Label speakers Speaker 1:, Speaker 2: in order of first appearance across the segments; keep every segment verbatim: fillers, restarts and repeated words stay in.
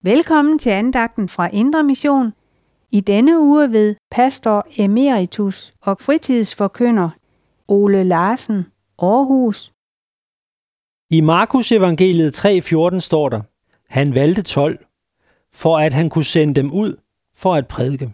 Speaker 1: Velkommen til andagten fra Indre Mission. I denne uge ved pastor emeritus og fritidsforkynder Ole Larsen, Aarhus.
Speaker 2: I Markus evangeliet tre fjorten står der: Han valgte tolv, for at han kunne sende dem ud for at prædike.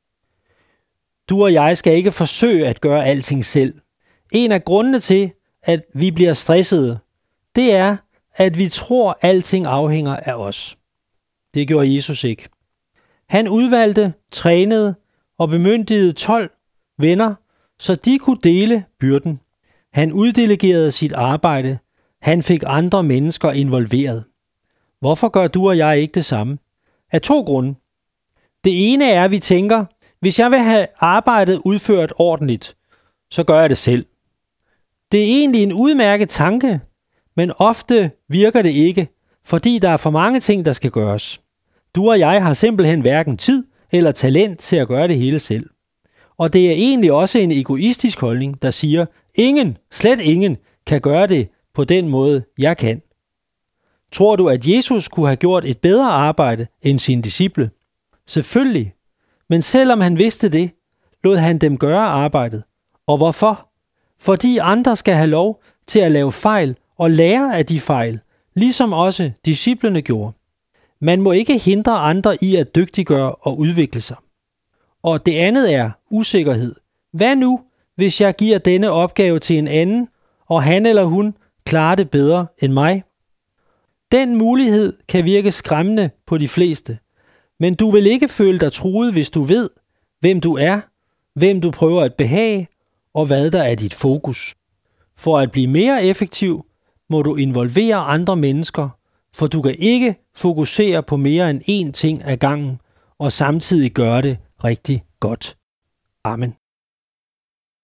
Speaker 2: Du og jeg skal ikke forsøge at gøre alting selv. En af grundene til, at vi bliver stressede, det er, at vi tror, at alting afhænger af os. Det gjorde Jesus ikke. Han udvalgte, trænede og bemyndigede tolv venner, så de kunne dele byrden. Han uddelegerede sit arbejde. Han fik andre mennesker involveret. Hvorfor gør du og jeg ikke det samme? Af to grunde. Det ene er, at vi tænker, hvis jeg vil have arbejdet udført ordentligt, så gør jeg det selv. Det er egentlig en udmærket tanke, men ofte virker det ikke, fordi der er for mange ting, der skal gøres. Du og jeg har simpelthen hverken tid eller talent til at gøre det hele selv. Og det er egentlig også en egoistisk holdning, der siger, ingen, slet ingen, kan gøre det på den måde, jeg kan. Tror du, at Jesus kunne have gjort et bedre arbejde end sine disciple? Selvfølgelig. Men selvom han vidste det, lod han dem gøre arbejdet. Og hvorfor? Fordi andre skal have lov til at lave fejl og lære af de fejl, ligesom også disciplene gjorde. Man må ikke hindre andre i at dygtiggøre og udvikle sig. Og det andet er usikkerhed. Hvad nu, hvis jeg giver denne opgave til en anden, og han eller hun klarer det bedre end mig? Den mulighed kan virke skræmmende på de fleste, men du vil ikke føle dig truet, hvis du ved, hvem du er, hvem du prøver at behage, og hvad der er dit fokus. For at blive mere effektiv, må du involvere andre mennesker, for du kan ikke fokusere på mere end én ting ad gangen, og samtidig gøre det rigtig godt. Amen.